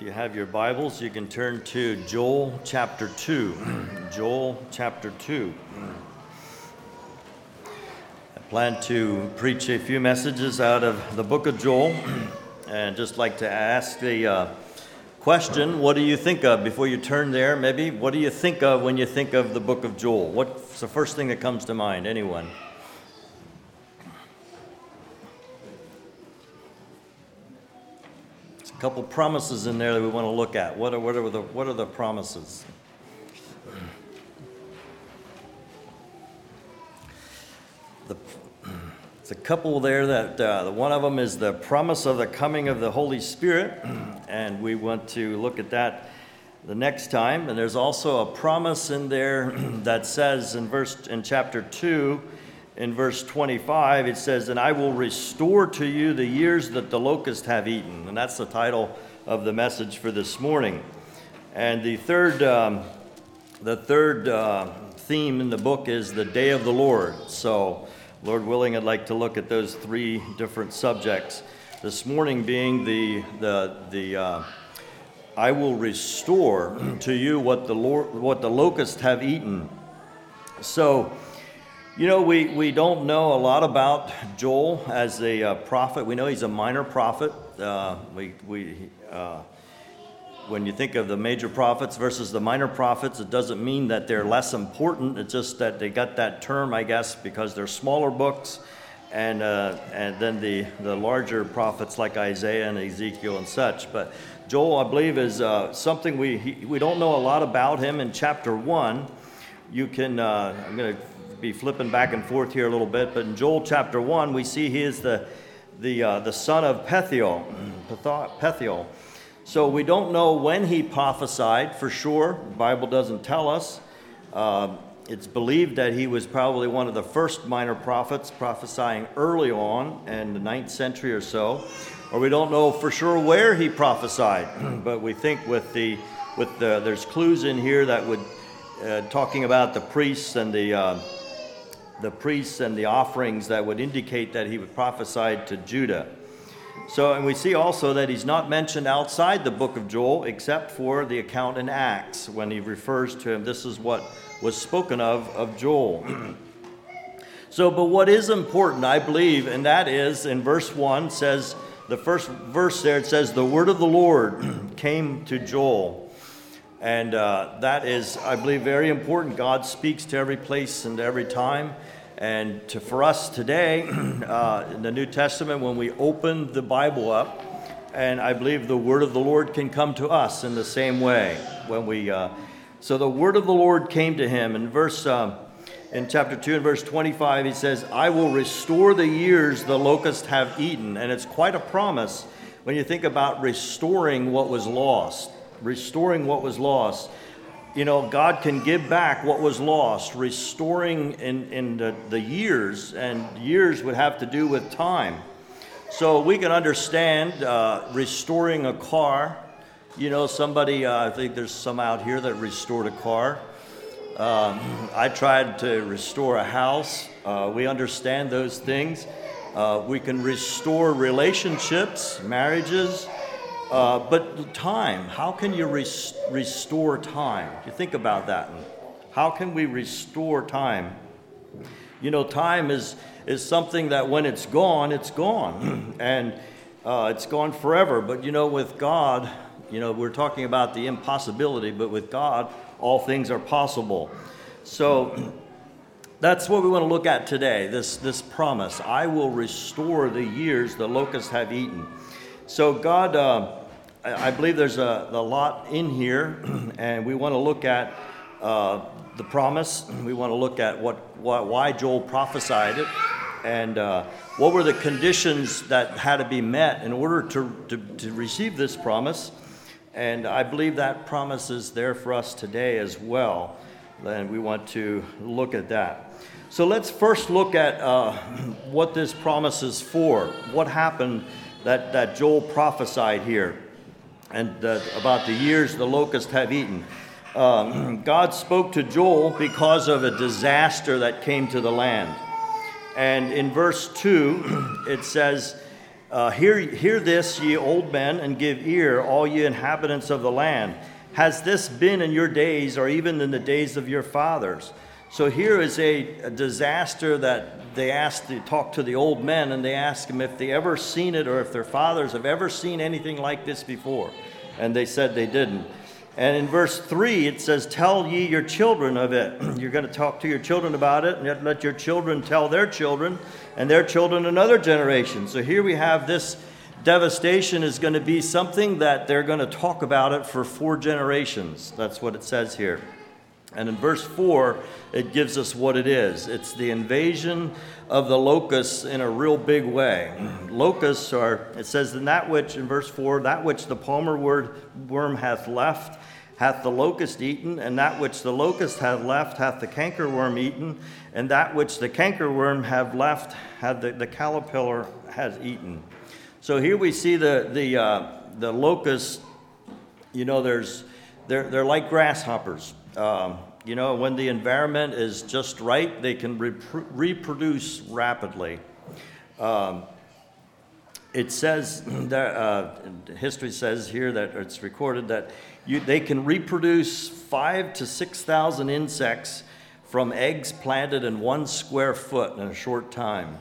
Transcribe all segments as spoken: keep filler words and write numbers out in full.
you have your Bibles, you can turn to Joel chapter two. Joel chapter two. I plan to preach a few messages out of the book of Joel, and just like to ask the uh, question, what do you think of before you turn there? Maybe, what do you think of when you think of the book of Joel? What's the first thing that comes to mind? Anyone? A couple promises in there that we want to look at. What are, what are the what are the promises? The, it's a couple there that uh, the one of them is the promise of the coming of the Holy Spirit, and we want to look at that the next time. And there's also a promise in there that says in verse in chapter two. In verse twenty-five, it says, "And I will restore to you the years that the locusts have eaten." And that's the title of the message for this morning. And the third, um, the third uh, theme in the book is the day of the Lord. So, Lord willing, I'd like to look at those three different subjects. This morning being the the the uh, I will restore to you what the Lord, what the locusts have eaten. So. You know, we, we don't know a lot about Joel as a uh, prophet. We know he's a minor prophet. Uh, we we uh, when you think of the major prophets versus the minor prophets, it doesn't mean that they're less important. It's just that they got that term, I guess, because they're smaller books, and uh, and then the, the larger prophets like Isaiah and Ezekiel and such. But Joel, I believe, is uh, something we he, we don't know a lot about him. In chapter one, you can uh, I'm going to. be flipping back and forth here a little bit, but in Joel chapter one, we see he is the the uh, the son of Pethiel, Pethiel. So we don't know when he prophesied for sure. The Bible doesn't tell us. Uh, it's believed that he was probably one of the first minor prophets, prophesying early on in the ninth century or so. Or we don't know for sure where he prophesied, but we think with the with the there's clues in here that would uh, talking about the priests and the uh, the priests and the offerings that would indicate that he would prophesy to Judah. So, and we see also that he's not mentioned outside the book of Joel except for the account in Acts when he refers to him. This is what was spoken of of Joel. So, but what is important, I believe, and that is in verse one says, the first verse there, it says, "The word of the Lord came to Joel." And uh, that is, I believe, very important. God speaks to every place and every time. And to, for us today, uh, in the New Testament, when we open the Bible up, and I believe the word of the Lord can come to us in the same way. When we, uh, so the word of the Lord came to him. In verse, uh, in chapter two and verse twenty-five, he says, "I will restore the years the locusts have eaten." And it's quite a promise when you think about restoring what was lost. Restoring what was lost. You know, God can give back what was lost. Restoring in, in the, the years, and years would have to do with time. So we can understand uh, restoring a car. You know, somebody, uh, I think there's some out here that restored a car. Um, I tried to restore a house. Uh, we understand those things. Uh, we can restore relationships, marriages. Uh, but time, how can you res- restore time? You think about that. How can we restore time? You know, time is is something that when it's gone, it's gone. and uh, it's gone forever. But, you know, with God, you know, we're talking about the impossibility, but with God, all things are possible. So that's what we want to look at today, this, this promise. I will restore the years the locusts have eaten. So God, uh, I believe there's a, a lot in here, and we want to look at uh, the promise. We want to look at what, why, why Joel prophesied it, and uh, what were the conditions that had to be met in order to, to, to receive this promise. And I believe that promise is there for us today as well, and we want to look at that. So let's first look at uh, what this promise is for. What happened That, that Joel prophesied here, and uh, about the years the locusts have eaten. Um, God spoke to Joel because of a disaster that came to the land. And in verse two, it says, uh, Uh, hear, hear this, ye old men, and give ear, all ye inhabitants of the land. Has this been in your days, or even in the days of your fathers? So here is a, a disaster that they asked to talk to the old men, and they asked them if they ever seen it, or if their fathers have ever seen anything like this before. And they said they didn't. And in verse three, it says, tell ye your children of it. You're going to talk to your children about it, and let your children tell their children, and their children another generation. So here we have this devastation is going to be something that they're going to talk about it for four generations. That's what it says here. And in verse four, it gives us what it is. It's the invasion of the locusts in a real big way. Locusts are, it says, in that which, in verse four, that which the palmer worm hath left, hath the locust eaten, and that which the locust hath left, hath the cankerworm eaten, and that which the cankerworm have left, hath the, the caterpillar has eaten. So here we see the the uh, the locusts. You know, there's they're they're like grasshoppers. Um, you know, when the environment is just right, they can repro- reproduce rapidly. Um, it says that uh, history says here that it's recorded that you, they can reproduce five to six thousand insects from eggs planted in one square foot in a short time.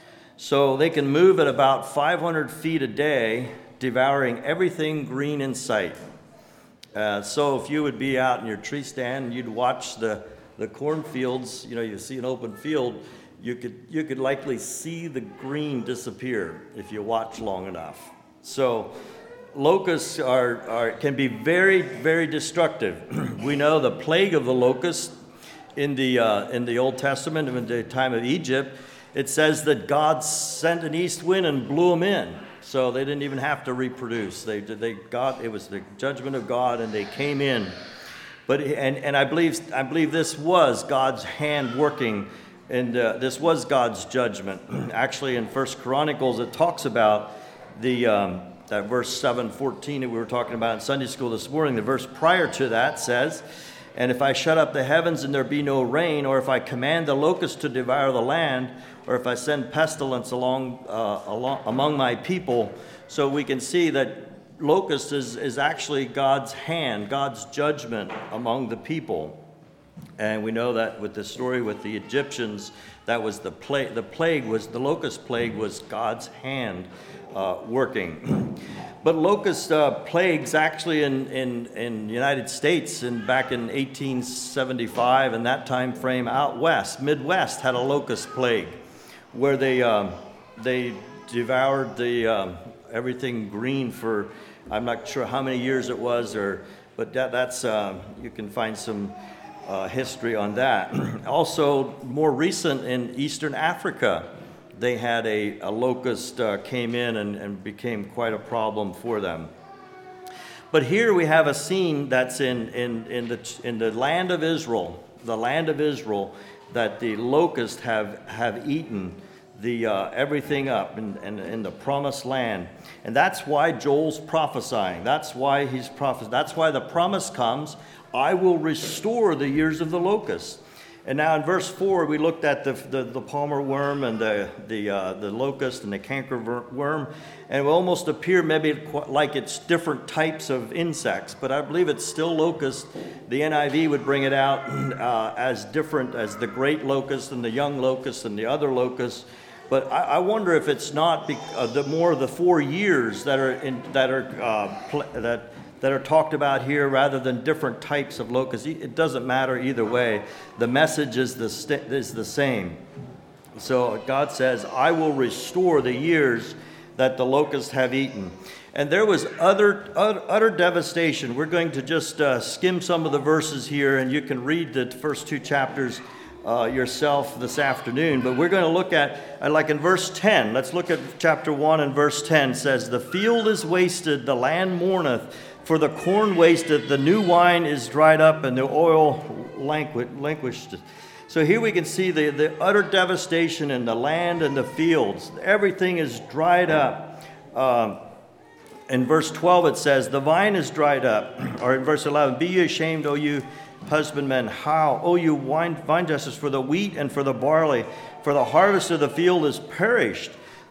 So they can move at about five hundred feet a day, devouring everything green in sight. Uh, so if you would be out in your tree stand and you'd watch the, the cornfields, you know, you see an open field, you could you could likely see the green disappear if you watch long enough. So locusts are, are can be very, very destructive. We know the plague of the locust in the uh, in the Old Testament, in the time of Egypt, it says that God sent an east wind and blew them in. So they didn't even have to reproduce. They they got it was the judgment of God, and they came in. But and and I believe I believe this was God's hand working, and uh, this was God's judgment. Actually, in First Chronicles, it talks about the um, that verse seven fourteen that we were talking about in Sunday school this morning. The verse prior to that says, "And if I shut up the heavens and there be no rain, or if I command the locusts to devour the land, or if I send pestilence along, uh, along among my people," so we can see that locust is, is actually God's hand, God's judgment among the people. And we know that with the story with the Egyptians, that was the plague. The plague was the locust plague was God's hand uh, working. But locust uh, plagues actually in in in the United States and back in eighteen seventy-five and that time frame out west, Midwest had a locust plague, where they um, they devoured the um, everything green for I'm not sure how many years it was, or but that that's uh, you can find some uh, history on that. Also, more recent in Eastern Africa, they had a, a locust uh, came in and, and became quite a problem for them. But here we have a scene that's in in in the in the land of Israel, the land of Israel, that the locusts have have eaten the uh, everything up in, in, in the promised land. And that's why Joel's prophesying. That's why he's prophesying. That's why the promise comes, I will restore the years of the locust. And now in verse four, we looked at the the, the palmer worm and the the uh, the locust and the canker worm, and it will almost appear maybe like it's different types of insects, but I believe it's still locust. The N I V would bring it out uh, as different as the great locust and the young locust and the other locusts. But I, I wonder if it's not be, uh, the more the four years that are in, that are uh, pl- that. that are talked about here rather than different types of locusts. It doesn't matter either way. The message is the, st- is the same. So God says, I will restore the years that the locusts have eaten. And there was utter, utter, utter devastation. We're going to just uh, skim some of the verses here, and you can read the first two chapters uh, yourself this afternoon. But we're going to look at, uh, like in verse ten, let's look at chapter one and verse ten. It says, the field is wasted, the land mourneth, for the corn wasteth, the new wine is dried up, and the oil languished. So here we can see the, the utter devastation in the land and the fields. Everything is dried up. Um, in verse twelve it says, the vine is dried up. Or in verse eleven, be ye ashamed, O you husbandmen, how, O you wine, vine dressers, for the wheat and for the barley, for the harvest of the field is perished.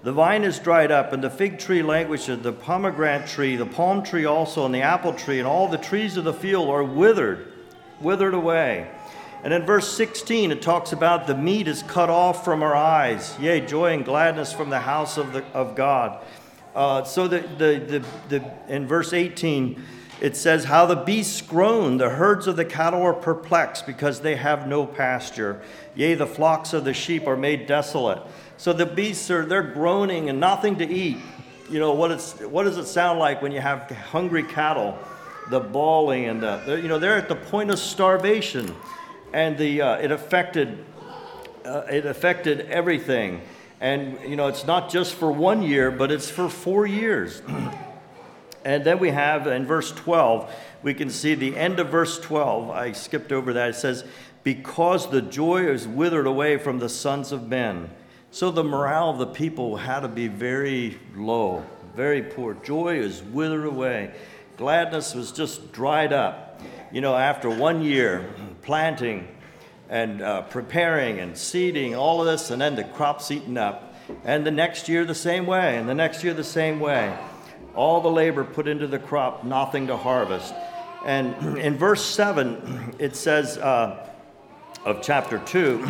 The vine is dried up, and the fig tree languisheth, the pomegranate tree, the palm tree also, and the apple tree, and all the trees of the field are withered, withered away. And in verse sixteen, it talks about the meat is cut off from our eyes, yea, joy and gladness from the house of the of God. Uh, so the, the, the, the, in verse eighteen, it says, how the beasts groan, the herds of the cattle are perplexed, because they have no pasture. Yea, the flocks of the sheep are made desolate. So the beasts are, they're groaning and nothing to eat. You know, what it's what does it sound like when you have hungry cattle? The bawling and the, you know, they're at the point of starvation. And the uh, it affected uh, it affected everything. And, you know, it's not just for one year, but it's for four years. And then we have in verse twelve, we can see the end of verse twelve. I skipped over that. It says, because the joy is withered away from the sons of men. So the morale of the people had to be very low, very poor. Joy is withered away. Gladness was just dried up. You know, after one year, planting and uh, preparing and seeding, all of this, and then the crop's eaten up. And the next year the same way, and the next year the same way. All the labor put into the crop, nothing to harvest. And in verse seven, it says uh, of chapter two,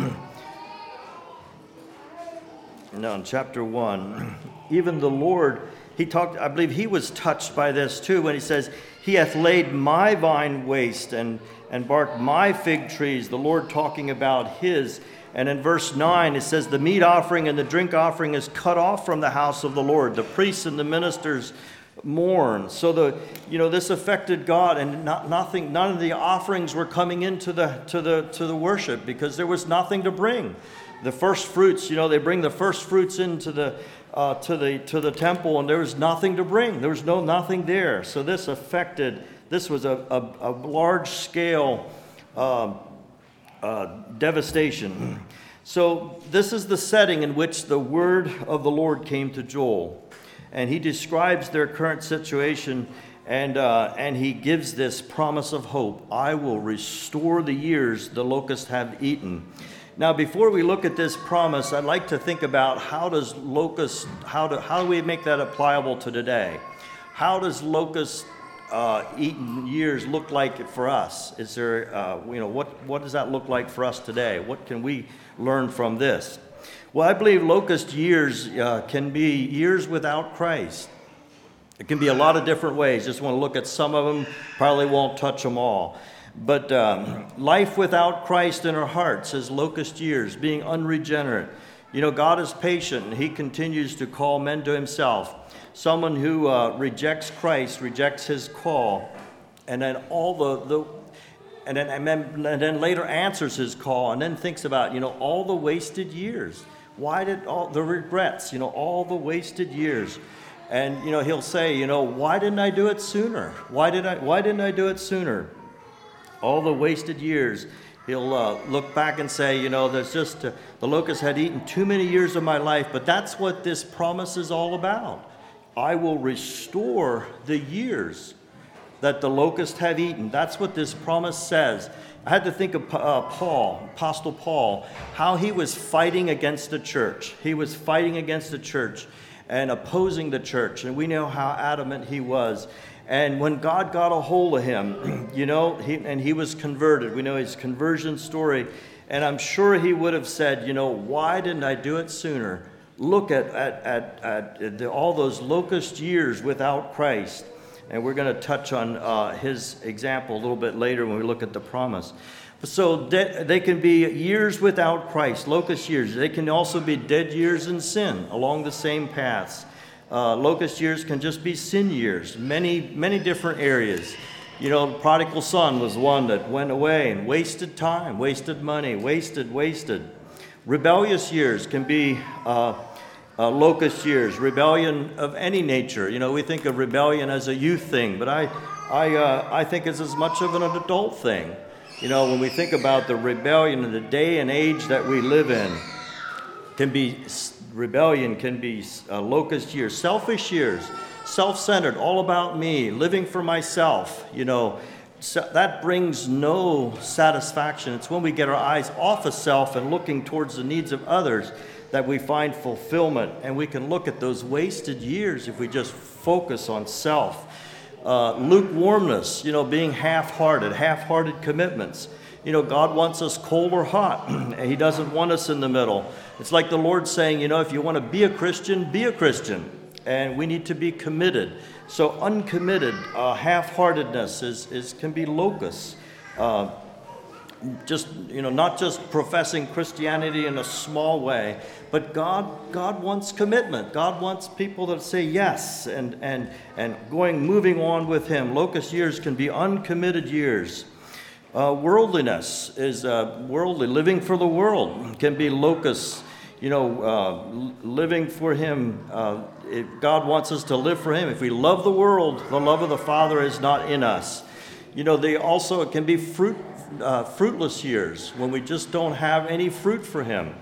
no, in chapter one, even the Lord, he talked, I believe he was touched by this too, when he says, he hath laid my vine waste and, and barked my fig trees, the Lord talking about his. And in verse nine, it says, the meat offering and the drink offering is cut off from the house of the Lord. The priests and the ministers mourn. So the, you know, this affected God, and not, nothing, none of the offerings were coming into the, to the, to the worship, because there was nothing to bring. The first fruits, you know, they bring the first fruits into the, uh, to the, to the temple, and there was nothing to bring. There was no, nothing there. So this affected, this was a, a, a large scale, uh, Uh, devastation. So this is the setting in which the word of the Lord came to Joel, and he describes their current situation, and uh, and he gives this promise of hope. I will restore the years the locusts have eaten. Now, before we look at this promise, I'd like to think about how does locust, how do how do we make that applicable to today? How does locust Uh, eaten years look like for us? Is there, uh, you know, what, what does that look like for us today? What can we learn from this? Well, I believe locust years uh, can be years without Christ. It can be a lot of different ways. Just want to look at some of them. Probably won't touch them all. But um, life without Christ in our hearts is locust years, being unregenerate. You know, God is patient, and he continues to call men to himself. Someone who uh, rejects Christ, rejects his call, and then all the, the and then, and then and then later answers his call, and then thinks about, you know, all the wasted years. Why did all the regrets, you know, all the wasted years. And, you know, he'll say, you know, why didn't I do it sooner? Why did I why didn't I do it sooner? All the wasted years. He'll uh, look back and say, you know, there's just, uh, the locusts had eaten too many years of my life, but that's what this promise is all about. I will restore the years that the locusts have eaten. That's what this promise says. I had to think of uh, Paul, Apostle Paul, how he was fighting against the church. He was fighting against the church and opposing the church, and we know how adamant he was. And when God got a hold of him, you know, he, and he was converted. We know his conversion story, and I'm sure he would have said, you know, why didn't I do it sooner? Look at, at, at, at the, all those locust years without Christ. And we're going to touch on uh, his example a little bit later when we look at the promise. So de- they can be years without Christ, locust years. They can also be dead years in sin along the same paths. Uh, locust years can just be sin years, many, many different areas. You know, the prodigal son was one that went away and wasted time, wasted money, wasted, wasted. Rebellious years can be uh, uh, locust years, rebellion of any nature. You know, we think of rebellion as a youth thing, but I, I, uh, I think it's as much of an adult thing. You know, when we think about the rebellion in the day and age that we live in, can be rebellion, can be uh, locust years, selfish years, self-centered, all about me, living for myself, you know, that brings no satisfaction. It's when we get our eyes off of self and looking towards the needs of others that we find fulfillment. And we can look at those wasted years if we just focus on self. Uh, lukewarmness, you know, being half-hearted, half-hearted commitments. You know, God wants us cold or hot. He doesn't want us in the middle. It's like the Lord saying, you know, if you want to be a Christian, be a Christian. And we need to be committed. So uncommitted, uh, half-heartedness is, is can be locusts. Uh, just, you know, not just professing Christianity in a small way, but God God wants commitment. God wants people that say yes and and and going moving on with Him. Locust years can be uncommitted years. Uh, worldliness is uh, worldly, living for the world can be locusts. You know, uh, living for Him. Uh, it, God wants us to live for Him. If we love the world, the love of the Father is not in us. You know, they also it can be fruit. Uh, fruitless years when we just don't have any fruit for Him.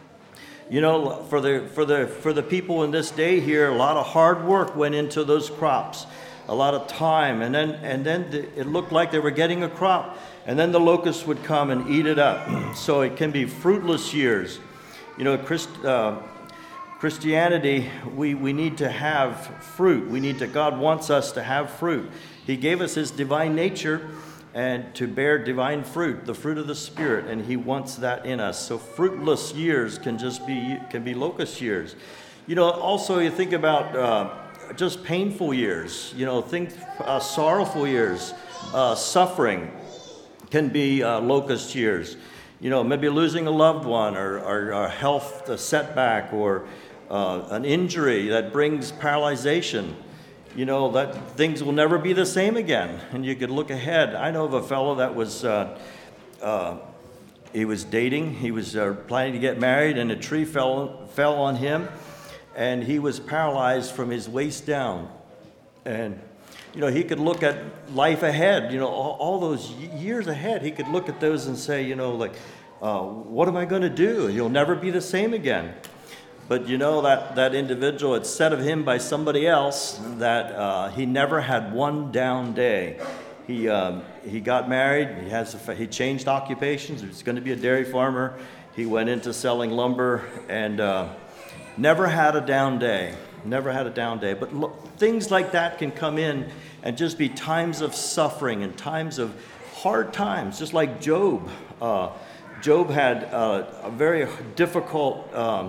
You know, for the for the for the people in this day here, a lot of hard work went into those crops, a lot of time, and then and then the, it looked like they were getting a crop, and then the locusts would come and eat it up. So it can be fruitless years. You know, Christ, uh, Christianity, we we need to have fruit. We need to. God wants us to have fruit. He gave us His divine nature, and to bear divine fruit, the fruit of the Spirit, and He wants that in us. So fruitless years can just be can be locust years. You know, also you think about uh, just painful years. You know, think uh, sorrowful years, uh, suffering can be uh, locust years. You know, maybe losing a loved one, or, or a health a setback, or uh, an injury that brings paralyzation. You know, that things will never be the same again. And you could look ahead. I know of a fellow that was, uh, uh, he was dating, he was uh, planning to get married, and a tree fell fell on him, and he was paralyzed from his waist down. And, you know, he could look at life ahead, you know, all, all those years ahead. He could look at those and say, you know, like, uh, what am I going to do? You'll never be the same again. But you know, that, that individual, it's said of him by somebody else that uh, he never had one down day. He uh, he got married, he has a, he changed occupations, he was going to be a dairy farmer. He went into selling lumber and uh, never had a down day, never had a down day. But lo- things like that can come in and just be times of suffering and times of hard times, just like Job. Uh, Job had uh, a very difficult um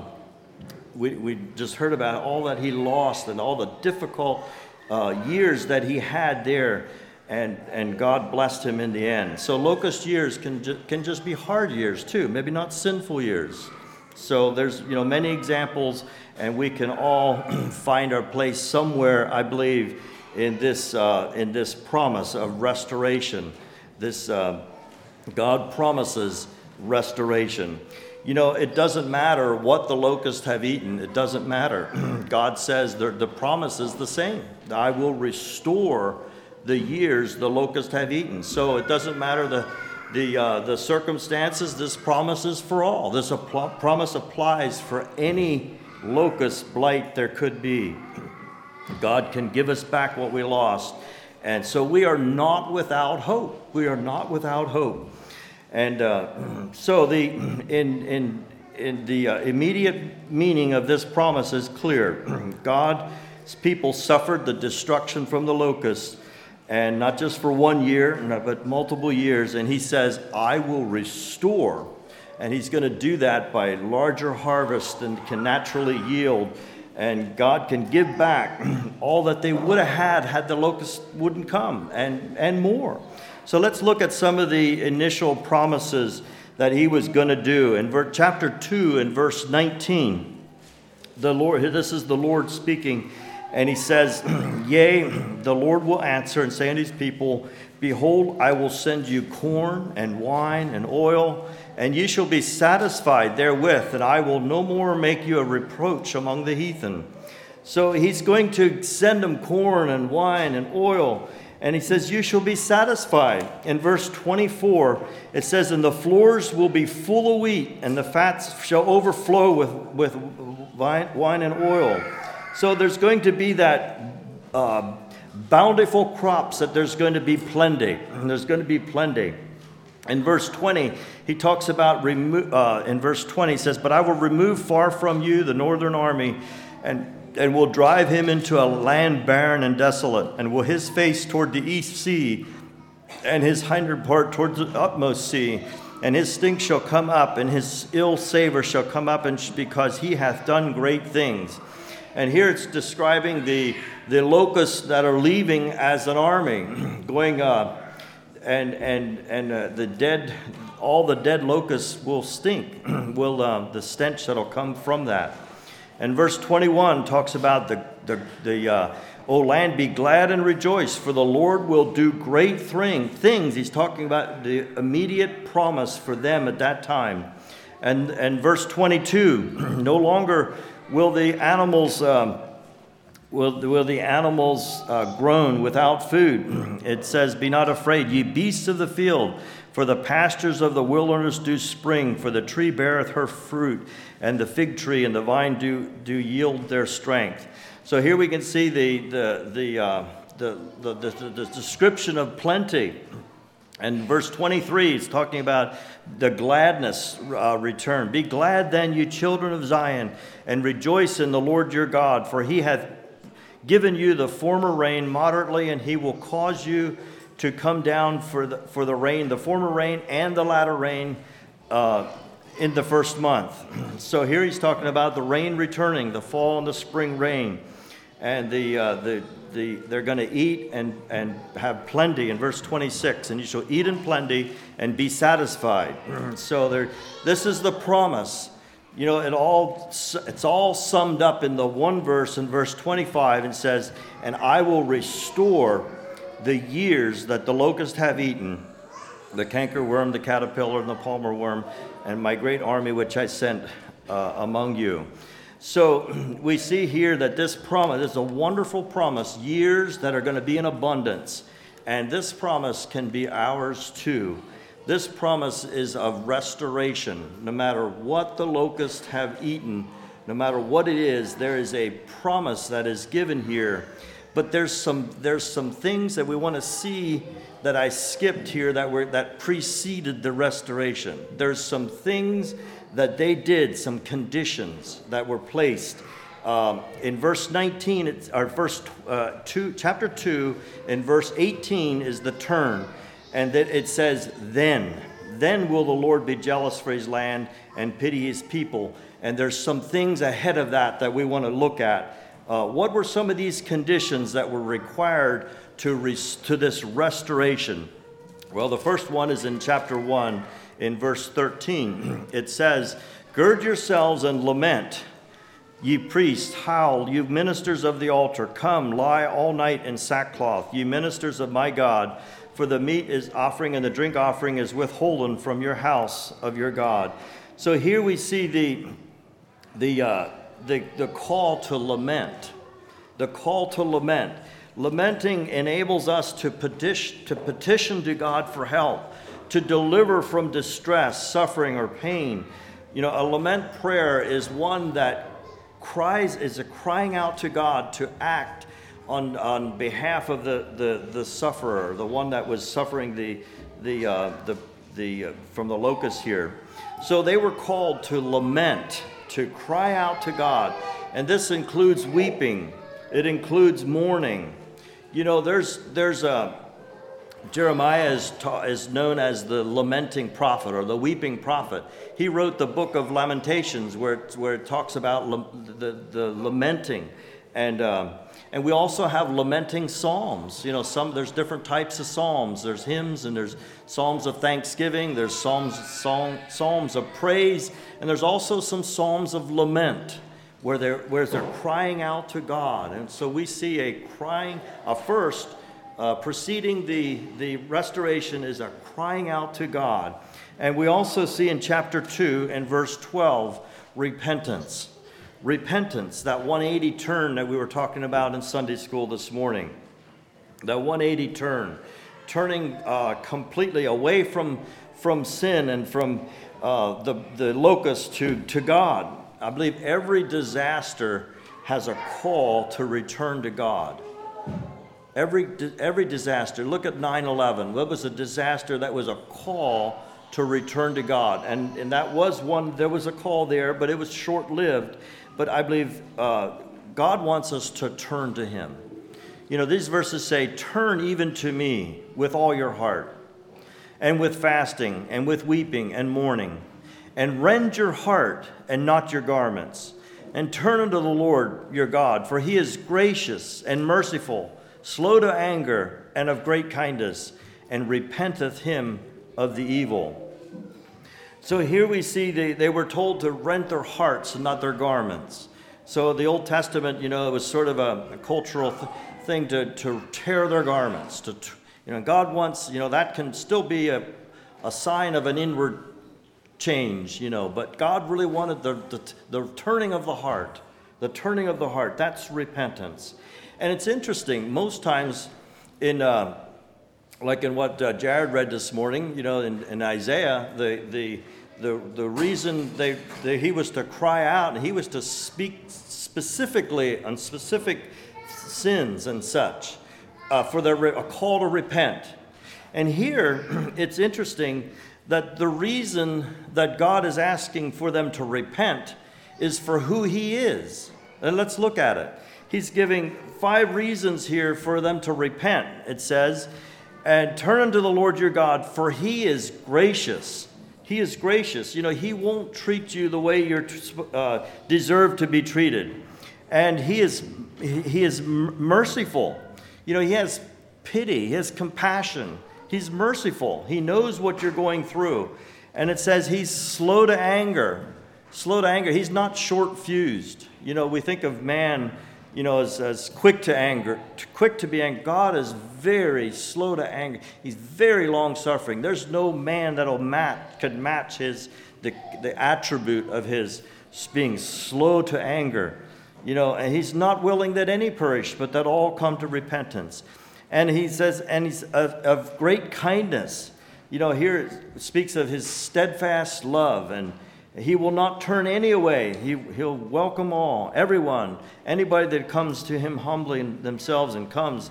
We, we just heard about all that he lost and all the difficult uh, years that he had there, and, and God blessed him in the end. So locust years can, ju- can just be hard years too, maybe not sinful years. So there's you know many examples, and we can all find our place somewhere, I believe, in this uh, in this promise of restoration. This uh, God promises restoration. You know, it doesn't matter what the locusts have eaten. It doesn't matter. God says the, the promise is the same. I will restore the years the locusts have eaten. So it doesn't matter the the uh, the circumstances. This promise is for all. This apl- promise applies for any locust blight there could be. God can give us back what we lost. And so we are not without hope. We are not without hope. And uh, so the in in in the uh, immediate meaning of this promise is clear. God's people suffered the destruction from the locusts, and not just for one year, but multiple years. And He says, "I will restore," and He's going to do that by larger harvest than can naturally yield. And God can give back all that they would have had had the locusts wouldn't come, and and more. So let's look at some of the initial promises that He was going to do. In ver- chapter two and verse nineteen, the Lord, this is the Lord speaking, and He says, "Yea, the Lord will answer and say unto His people, Behold, I will send you corn and wine and oil, and ye shall be satisfied therewith, and I will no more make you a reproach among the heathen." So He's going to send them corn and wine and oil. And He says, you shall be satisfied. In verse twenty-four, it says, and the floors will be full of wheat, and the fats shall overflow with, with wine, wine and oil. So there's going to be that uh, bountiful crops, that there's going to be plenty. There's going to be plenty. In verse twenty, he talks about, remo- uh, in verse twenty, he says, but I will remove far from you the northern army, and, and will drive him into a land barren and desolate, and will his face toward the east sea, and his hinder part towards the utmost sea. And his stink shall come up, and his ill savor shall come up, and because he hath done great things. And here it's describing the, the locusts that are leaving as an army, going uh, and and and uh, the dead, all the dead locusts will stink, will uh, the stench that'll come from that. And verse twenty-one talks about the the the uh, O land, be glad and rejoice, for the Lord will do great thing, things. He's talking about the immediate promise for them at that time. And and verse twenty-two, no longer will the animals um, will will the animals uh, groan without food. It says, be not afraid, ye beasts of the field, for the pastures of the wilderness do spring, for the tree beareth her fruit, and the fig tree and the vine do do yield their strength. So here we can see the the the uh, the, the, the, the description of plenty. And verse twenty-three is talking about the gladness uh, return. Be glad then, you children of Zion, and rejoice in the Lord your God, for he hath given you the former rain moderately, and he will cause you to come down for the, for the rain, the former rain and the latter rain uh, in the first month. So here he's talking about the rain returning, the fall and the spring rain. And the uh, the the they're going to eat and and have plenty in verse twenty-six. And you shall eat in plenty and be satisfied. So there, this is the promise. You know, it all it's all summed up in the one verse in verse twenty-five. And says, "And I will restore the years that the locusts have eaten, the cankerworm, the caterpillar, and the palmer worm, and my great army which I sent uh, among you." So we see here that this promise is a wonderful promise, years that are going to be in abundance. And this promise can be ours too. This promise is of restoration. No matter what the locusts have eaten, no matter what it is, there is a promise that is given here. But there's some there's some things that we want to see that I skipped here that were that preceded the restoration. There's some things that they did, some conditions that were placed. Um, in verse nineteen, it's, or verse uh, two, chapter two, in verse eighteen is the turn, and that it says, "Then, then will the Lord be jealous for his land and pity his people." And there's some things ahead of that that we want to look at. Uh, what were some of these conditions that were required to res- to this restoration? Well, the first one is in chapter one. In verse thirteen, it says, "Gird yourselves and lament, ye priests, howl, you ministers of the altar, come, lie all night in sackcloth, ye ministers of my God, for the meat is offering and the drink offering is withholden from your house of your God." So here we see the the uh, the, the call to lament, the call to lament. Lamenting enables us to petition to petition to God for help, to deliver from distress, suffering, or pain. You know, a lament prayer is one that cries, is a crying out to God to act on on behalf of the the, the sufferer, the one that was suffering the the uh, the the uh, from the locusts here. So they were called to lament, to cry out to God, and this includes weeping. It includes mourning. You know, there's there's a Jeremiah is, ta- is known as the lamenting prophet or the weeping prophet. He wrote the book of Lamentations where it, where it talks about la- the, the lamenting. And um, and we also have lamenting psalms. You know, some there's different types of psalms. There's hymns and there's psalms of thanksgiving. There's psalms, psalm, psalms of praise. And there's also some psalms of lament where they're, where they're crying out to God. And so we see a crying, a first, Uh, preceding the, the restoration is a crying out to God. And we also see in chapter two and verse twelve, repentance. Repentance, that one eighty turn that we were talking about in Sunday school this morning. That one eighty turn, turning uh, completely away from, from sin and from uh, the, the locust to, to God. I believe every disaster has a call to return to God. Every, every disaster. Look at nine eleven. What was a disaster? That was a call to return to God. And, and that was one, there was a call there, but it was short-lived. But I believe uh, God wants us to turn to him. You know, these verses say, turn even to me with all your heart, and with fasting, and with weeping and mourning, and rend your heart and not your garments, and turn unto the Lord your God, for he is gracious and merciful, slow to anger, and of great kindness, and repenteth him of the evil. So here we see they, they were told to rent their hearts and not their garments. So the Old Testament, you know, it was sort of a, a cultural th- thing to, to tear their garments. To, you know, God wants, you know, that can still be a, a sign of an inward change, you know, but God really wanted the, the, the turning of the heart. The turning of the heart, that's repentance. And it's interesting, most times in, uh, like in what uh, Jared read this morning, you know, in, in Isaiah, the the the the reason they, they he was to cry out, and he was to speak specifically on specific sins and such, uh, for their a call to repent. And here, it's interesting that the reason that God is asking for them to repent is for who he is. And let's look at it. He's giving five reasons here for them to repent. It says, and turn unto the Lord your God, for he is gracious. He is gracious. You know, he won't treat you the way you uh, deserve to be treated. And he is he is merciful. You know, he has pity. He has compassion. He's merciful. He knows what you're going through. And it says he's slow to anger. Slow to anger. He's not short-fused. You know, we think of man, you know, as, as quick to anger, quick to be angry. God is very slow to anger. He's very long-suffering. There's no man that'll match, could match his the, the attribute of his being slow to anger. You know, and he's not willing that any perish, but that all come to repentance. And he says, and he's of, of great kindness. You know, here it speaks of his steadfast love, and he will not turn any away. He, he'll welcome all, everyone, anybody that comes to him humbly themselves and comes,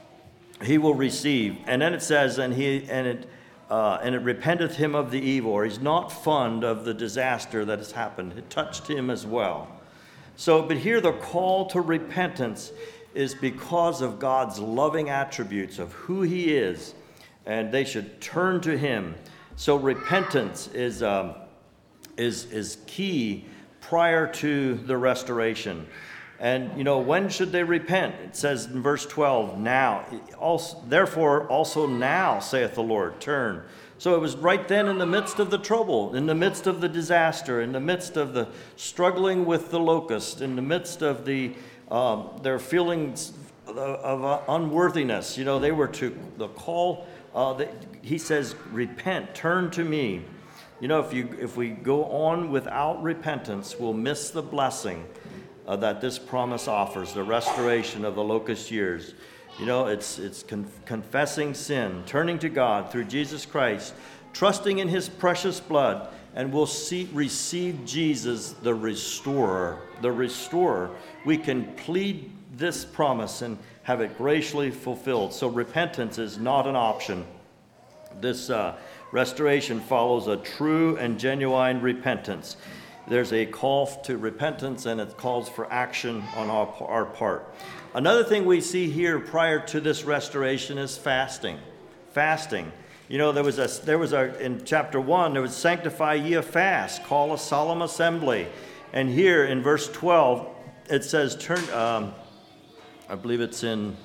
he will receive. And then it says, and he and it uh, and it repenteth him of the evil, or he's not fond of the disaster that has happened. It touched him as well. So, but here the call to repentance is because of God's loving attributes of who he is, and they should turn to him. So repentance is um, is is key prior to the restoration. And, you know, when should they repent? It says in verse twelve, now, also, therefore also now, saith the Lord, turn. So it was right then in the midst of the trouble, in the midst of the disaster, in the midst of the struggling with the locust, in the midst of the um, their feelings of, of uh, unworthiness. You know, they were to the call. Uh, that he says, repent, turn to me. You know, if you if we go on without repentance, we'll miss the blessing uh, that this promise offers, the restoration of the locust years. You know, it's it's con- confessing sin, turning to God through Jesus Christ, trusting in his precious blood, and we'll see, receive Jesus, the restorer. The restorer. We can plead this promise and have it graciously fulfilled. So repentance is not an option. This uh, restoration follows a true and genuine repentance. There's a call to repentance, and it calls for action on our, our part. Another thing we see here prior to this restoration is fasting. Fasting. You know, there was a there was a in chapter one, there was sanctify ye a fast, call a solemn assembly. And here in verse twelve, it says turn. Um, I believe it's in.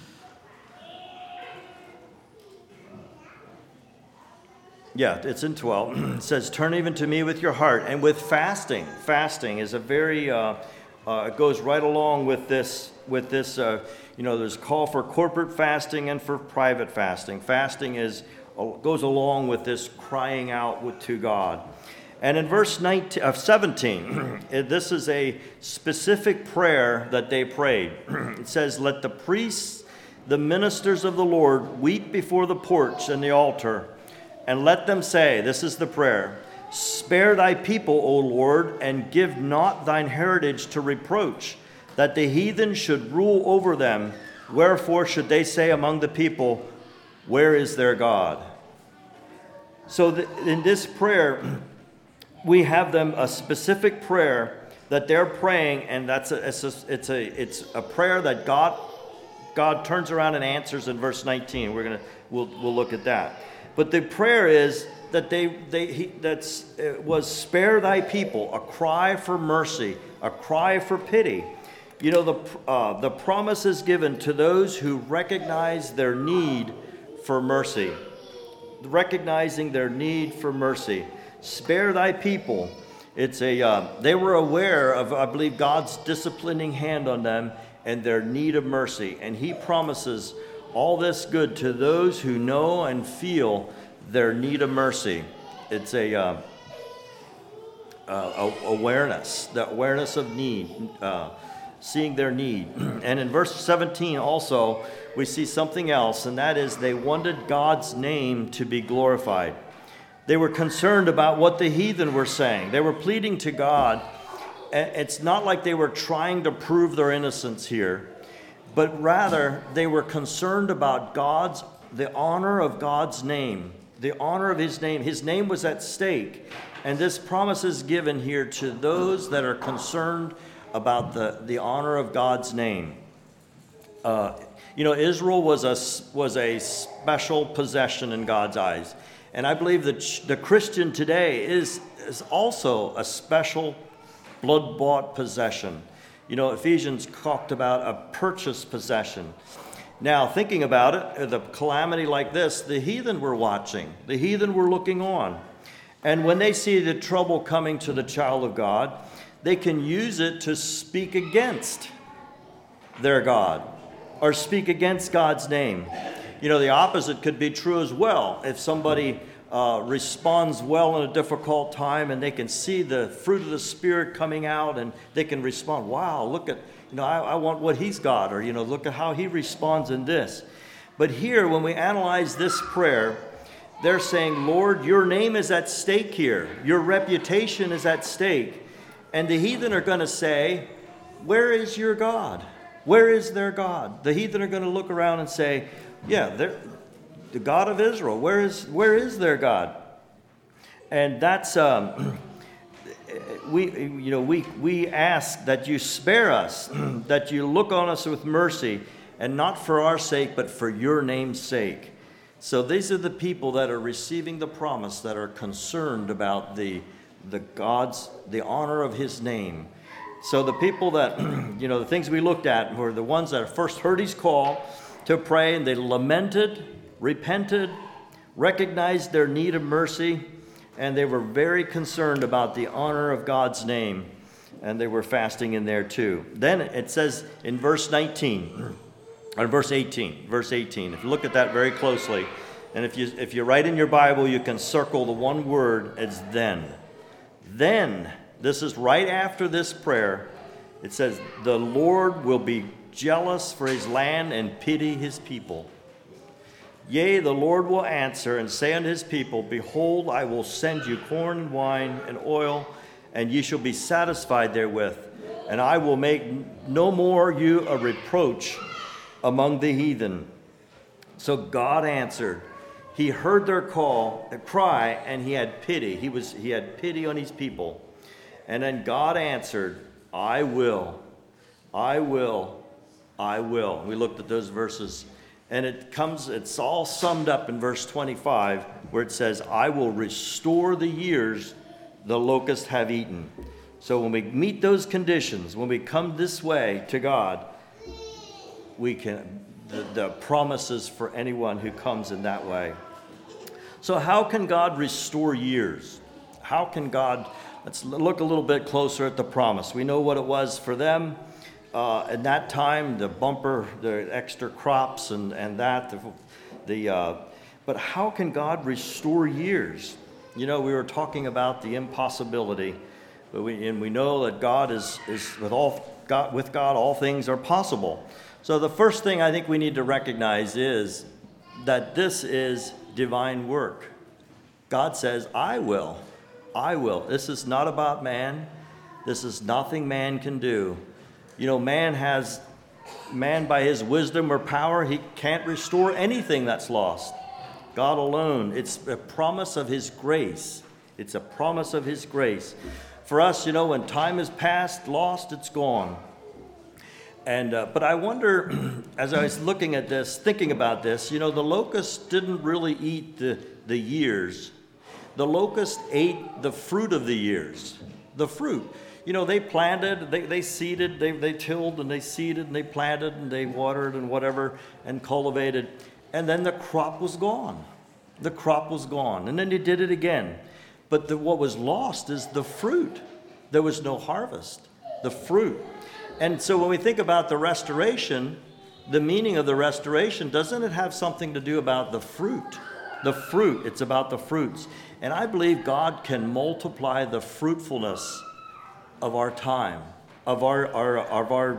Yeah, it's in twelve. It says, turn even to me with your heart. And with fasting. Fasting is a very, uh, uh, it goes right along with this, with this, uh, you know, there's a call for corporate fasting and for private fasting. Fasting is goes along with this crying out with, to God. And in verse nineteen, uh, seventeen, this is a specific prayer that they prayed. It says, let the priests, the ministers of the Lord, weep before the porch and the altar, and let them say, this is the prayer, spare thy people, O Lord, and give not thine heritage to reproach, that the heathen should rule over them, Wherefore should they say among the people, where is their God? So the, in this prayer, we have them a specific prayer that they're praying, and that's a, it's a, it's a, it's a prayer that God, God turns around and answers in verse nineteen. We're gonna, we'll, we'll look at that. But the prayer is that they, they, he, that's, it was spare thy people, a cry for mercy, a cry for pity. You know, the, uh, the promise is given to those who recognize their need for mercy, recognizing their need for mercy. Spare thy people. It's a, uh, they were aware of, I believe, God's disciplining hand on them and their need of mercy. And he promises all this good to those who know and feel their need of mercy. It's a, uh, uh, awareness, the awareness of need, uh, seeing their need. And in verse seventeen also, we see something else, and that is they wanted God's name to be glorified. They were concerned about what the heathen were saying. They were pleading to God. It's not like they were trying to prove their innocence here, but rather they were concerned about God's, the honor of God's name, the honor of his name. His name was at stake. And this promise is given here to those that are concerned about the, the honor of God's name. Uh, you know, Israel was a, was a special possession in God's eyes. And I believe that the Christian today is, is also a special blood-bought possession. You know, Ephesians talked about a purchased possession. Now, thinking about it, the calamity like this, the heathen were watching. The heathen were looking on. And when they see the trouble coming to the child of God, they can use it to speak against their God or speak against God's name. You know, the opposite could be true as well. If somebody uh, responds well in a difficult time and they can see the fruit of the Spirit coming out and they can respond, wow, look at, you know, I, I want what he's got, or, you know, look at how he responds in this. But here, when we analyze this prayer, they're saying, Lord, your name is at stake here. Your reputation is at stake. And the heathen are going to say, where is your God? Where is their God? The heathen are going to look around and say, yeah, they're, the God of Israel, where is where is their God? And that's, um, we, you know, we, we ask that you spare us, that you look on us with mercy, and not for our sake, but for your name's sake. So these are the people that are receiving the promise, that are concerned about the, the God's, the honor of his name. So the people that, you know, the things we looked at were the ones that first heard his call to pray, and they lamented, repented, recognized their need of mercy, and they were very concerned about the honor of God's name, and they were fasting in there too. Then it says in verse nineteen, or verse eighteen, verse eighteen, if you look at that very closely, and if you if you write in your Bible, you can circle the one word, it's then. Then, this is right after this prayer, it says, the Lord will be jealous for his land and pity his people. Yea, the Lord will answer and say unto his people, behold, I will send you corn and wine and oil, and ye shall be satisfied therewith. And I will make no more you a reproach among the heathen. So God answered. He heard their call, their cry, and he had pity. He was he had pity on his people. And then God answered, I will, I will, I will. We looked at those verses, and it comes, it's all summed up in verse twenty-five, where it says, I will restore the years the locusts have eaten. So when we meet those conditions, when we come this way to God, we can, the, the promises for anyone who comes in that way. So how can God restore years? How can God, let's look a little bit closer at the promise. We know what it was for them. Uh, at that time, the bumper, the extra crops and, and that, the, the uh, but how can God restore years? You know, we were talking about the impossibility, but we, and we know that God is, is with all God, with God, all things are possible. So the first thing I think we need to recognize is that this is divine work. God says, I will, I will. This is not about man. This is nothing man can do. You know, man has man by his wisdom or power, he can't restore anything that's lost. God alone. It's a promise of his grace. It's a promise of his grace. For us, you know, when time is past, lost, it's gone. And uh, but I wonder, as I was looking at this, thinking about this, you know, the locust didn't really eat the, the years. The locust ate the fruit of the years. The fruit. You know, they planted, they, they seeded, they, they tilled and they seeded and they planted and they watered and whatever and cultivated. And then the crop was gone. The crop was gone. And then they did it again. But the, what was lost is the fruit. There was no harvest. The fruit. And so when we think about the restoration, the meaning of the restoration, doesn't it have something to do about the fruit? The fruit. It's about the fruits. And I believe God can multiply the fruitfulness of our time, of our our of our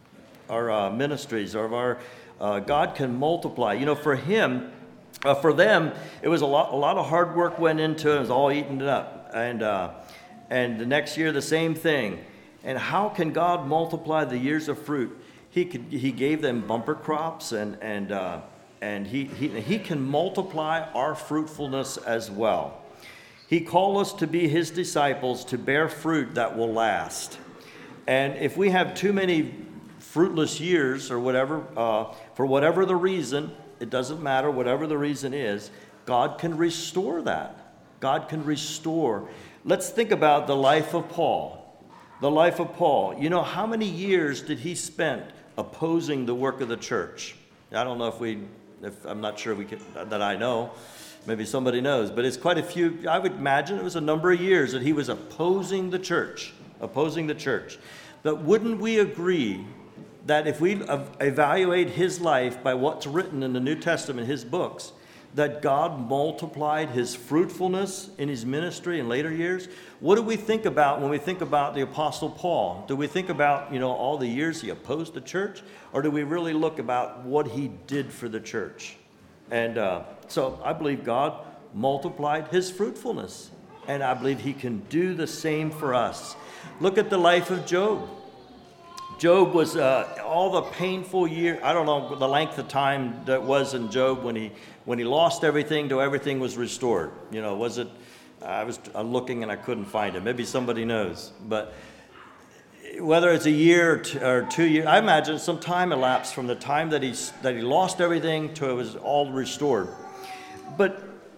our uh, ministries, of our uh, God can multiply. You know, for him, uh, for them, it was a lot. A lot of hard work went into it. It was all eaten up, and uh, and the next year the same thing. And how can God multiply the years of fruit? He could. He gave them bumper crops, and and uh, and he he he can multiply our fruitfulness as well. He called us to be his disciples, to bear fruit that will last. And if we have too many fruitless years or whatever, uh, for whatever the reason, it doesn't matter, whatever the reason is, God can restore that. God can restore. Let's think about the life of Paul. The life of Paul. You know, how many years did he spend opposing the work of the church? I don't know if we, if I'm not sure we can, that I know. Maybe somebody knows, but it's quite a few. I would imagine it was a number of years that he was opposing the church, opposing the church. But wouldn't we agree that if we evaluate his life by what's written in the New Testament, his books, that God multiplied his fruitfulness in his ministry in later years? What do we think about when we think about the Apostle Paul? Do we think about, you know, all the years he opposed the church? Or do we really look about what he did for the church? And uh, so I believe God multiplied his fruitfulness. And I believe he can do the same for us. Look at the life of Job. Job was uh, all the painful year. I don't know the length of time that was in Job when he when he lost everything to everything was restored. You know, was it? I was looking and I couldn't find it. Maybe somebody knows. But whether it's a year or two years, I imagine some time elapsed from the time that he that he lost everything to it was all restored. But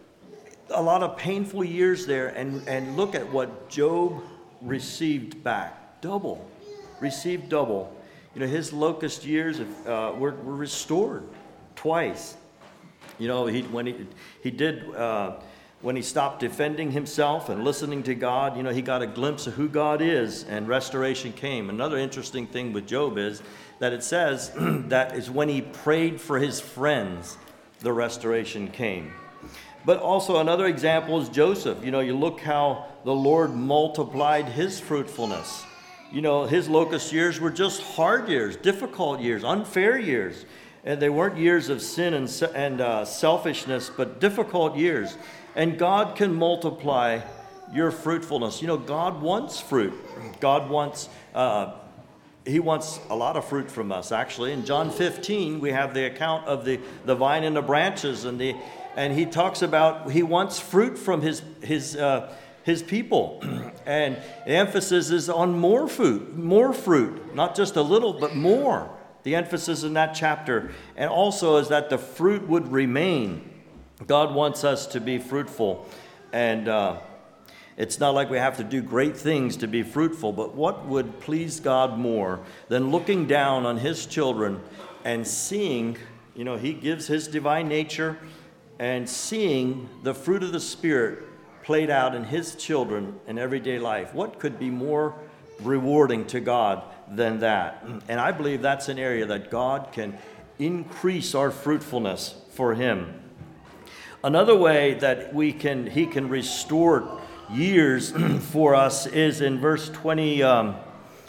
a lot of painful years there, and and look at what Job received back, double. Received double. You know, his locust years uh, were, were restored twice. You know, he when he he did uh, when he stopped defending himself and listening to God. You know, he got a glimpse of who God is, and restoration came. Another interesting thing with Job is that it says that is when he prayed for his friends, the restoration came. But also another example is Joseph. You know, you look how the Lord multiplied his fruitfulness. You know, his locust years were just hard years, difficult years, unfair years. And they weren't years of sin and, and uh, selfishness, but difficult years. And God can multiply your fruitfulness. You know, God wants fruit. God wants, uh, he wants a lot of fruit from us, actually. In John fifteen, we have the account of the, the vine and the branches. And the and he talks about he wants fruit from his his uh his people. And the emphasis is on more fruit, more fruit, not just a little, but more. The emphasis in that chapter. And also is that the fruit would remain. God wants us to be fruitful. And uh, it's not like we have to do great things to be fruitful, but what would please God more than looking down on his children and seeing, you know, he gives his divine nature, and seeing the fruit of the Spirit played out in his children in everyday life. What could be more rewarding to God than that? And I believe that's an area that God can increase our fruitfulness for him. Another way that we can he can restore years for us is in verse twenty, um,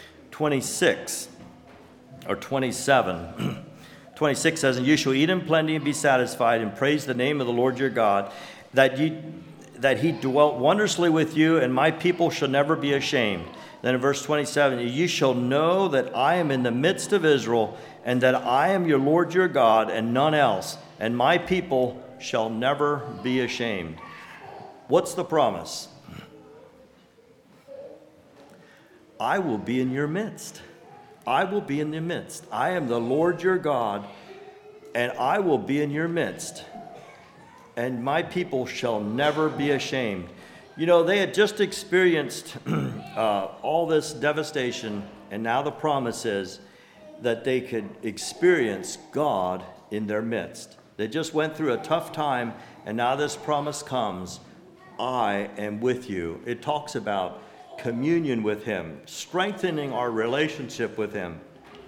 twenty-six or twenty-seven. twenty-six says, "And you shall eat in plenty and be satisfied, and praise the name of the Lord your God, that ye that he dwelt wondrously with you, and my people shall never be ashamed. Then in verse twenty-seven, you shall know that I am in the midst of Israel, and that I am your Lord your God, and none else, and my people shall never be ashamed. What's the promise? I will be in your midst. I will be in your midst. I am the Lord your God, and I will be in your midst. And my people shall never be ashamed. You know, they had just experienced uh, all this devastation, and now the promise is that they could experience God in their midst. They just went through a tough time, and now this promise comes, I am with you. It talks about communion with him, strengthening our relationship with him.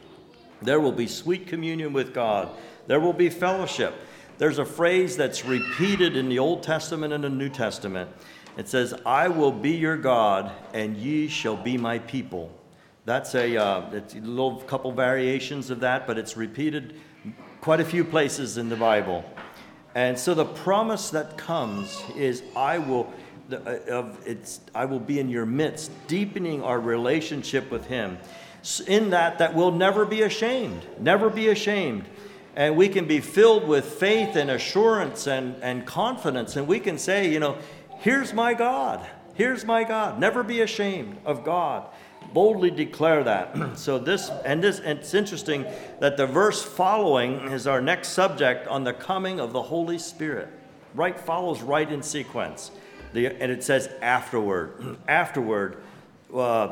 There will be sweet communion with God. There will be fellowship. There's a phrase that's repeated in the Old Testament and the New Testament. It says, I will be your God, and ye shall be my people. That's a, uh, it's a little couple variations of that, but it's repeated quite a few places in the Bible. And so the promise that comes is, I will, of it's, I will be in your midst, deepening our relationship with him. In that, that we'll never be ashamed, never be ashamed. And we can be filled with faith and assurance and, and confidence. And we can say, you know, here's my God. Here's my God. Never be ashamed of God. Boldly declare that. So this, and this, and it's interesting that the verse following is our next subject on the coming of the Holy Spirit. Right follows right in sequence. The, and it says afterward. Afterward. Uh,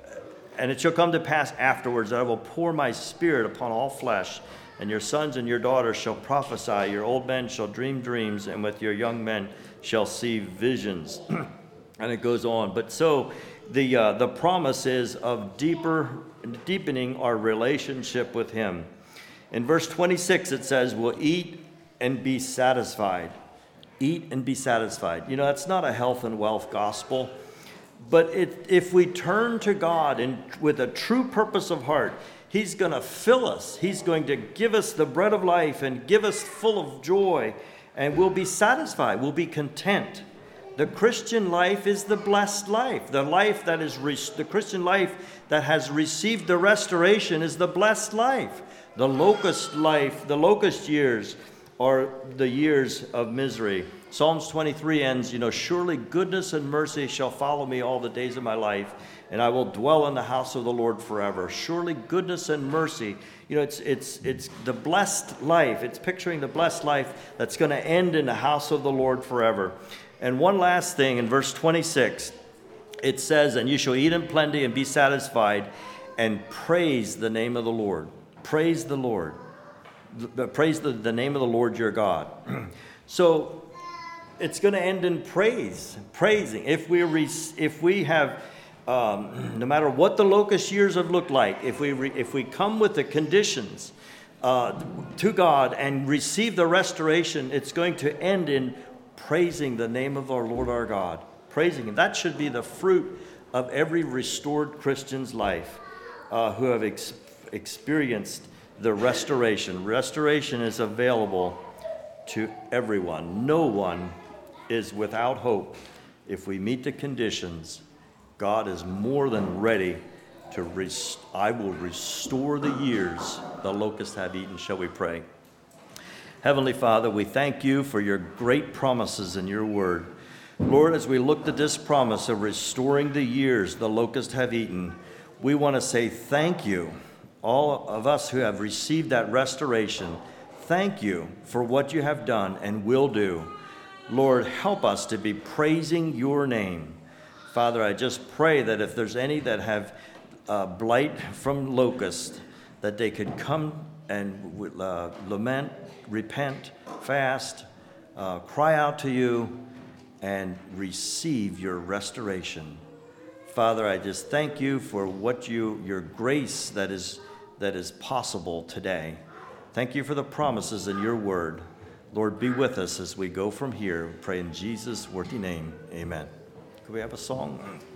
and it shall come to pass afterwards that I will pour my spirit upon all flesh. And your sons and your daughters shall prophesy, your old men shall dream dreams, and with your young men shall see visions. And it goes on. But so the uh, the promise is of deeper, deepening our relationship with him. In verse twenty-six it says, we'll eat and be satisfied. Eat and be satisfied. You know, that's not a health and wealth gospel. But it, if we turn to God and with a true purpose of heart, he's going to fill us. He's going to give us the bread of life and give us full of joy, and we'll be satisfied. We'll be content. The Christian life is the blessed life. The life that is re- the Christian life that has received the restoration is the blessed life. The locust life, the locust years are the years of misery. Psalms twenty-three ends, you know, surely goodness and mercy shall follow me all the days of my life, and I will dwell in the house of the Lord forever. Surely goodness and mercy. You know, it's it's it's the blessed life. It's picturing the blessed life that's going to end in the house of the Lord forever. And one last thing, in verse twenty-six, it says, and you shall eat in plenty and be satisfied, and praise the name of the Lord. Praise the Lord. The, praise the, the name of the Lord your God. So it's going to end in praise, praising. If we re, if we have, um, no matter what the locust years have looked like, if we re, if we come with the conditions uh, to God and receive the restoration, it's going to end in praising the name of our Lord our God, praising Him. That should be the fruit of every restored Christian's life uh, who have ex- experienced the restoration. Restoration is available to everyone. No one is without hope. If we meet the conditions, God is more than ready to rest- I will restore the years the locusts have eaten. Shall we pray? Heavenly Father, we thank you for your great promises in your word. Lord, as we looked at this promise of restoring the years the locusts have eaten, we want to say thank you. All of us who have received that restoration, thank you for what you have done and will do. Lord, help us to be praising your name. Father, I just pray that if there's any that have uh, blight from locust, that they could come and uh, lament, repent, fast, uh, cry out to you, and receive your restoration. Father, I just thank you for what you, your grace that is that is possible today. Thank you for the promises in your word. Lord, be with us as we go from here. We pray in Jesus' worthy name. Amen. Could we have a song?